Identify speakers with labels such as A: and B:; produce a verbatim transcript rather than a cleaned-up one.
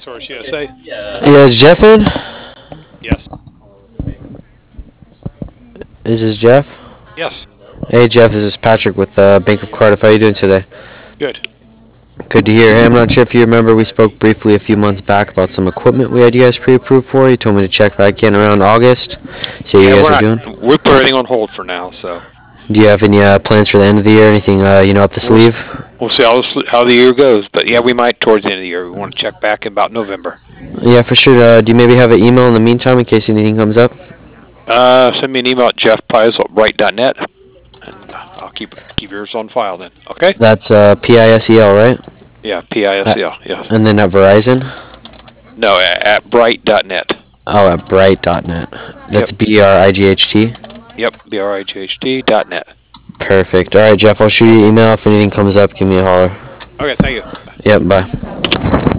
A: Source U S A.
B: Yeah, is Jeff in?
A: Yes.
B: Is this Jeff?
A: Yes.
B: Hey Jeff, this is Patrick with uh, Bank of Cardiff. How are you doing today?
A: Good.
B: Good to hear. Hey, I'm not sure if you remember, we spoke briefly a few months back about some equipment we had you guys pre-approved for. You told me to check back in around August, see how
A: Yeah,
B: you guys
A: we're
B: are
A: not.
B: doing.
A: We put everything on hold for now, so
B: Do you have any uh, plans for the end of the year? Anything uh, you know up the
A: we'll
B: sleeve?
A: we'll see how the, how the year goes. But yeah, we might towards the end of the year. We want to check back in about November.
B: Yeah, for sure. Uh, do you maybe have an email in the meantime in case anything comes up?
A: Uh, send me an email at jeff pies at bright dot net, and I'll keep keep yours on file then. Okay?
B: That's uh, P I S E L, right?
A: Yeah, P I S
B: Uh,
A: E L. Yes.
B: and then at Verizon?
A: No, at, at bright dot net.
B: Oh, at bright dot net. That's
A: Yep.
B: B R I G H T?
A: Yep. B R I G H T dot net.
B: Perfect. All right, Jeff, I'll shoot you an email. If anything comes up, give me a holler.
A: Okay. Thank you.
B: Yep, bye.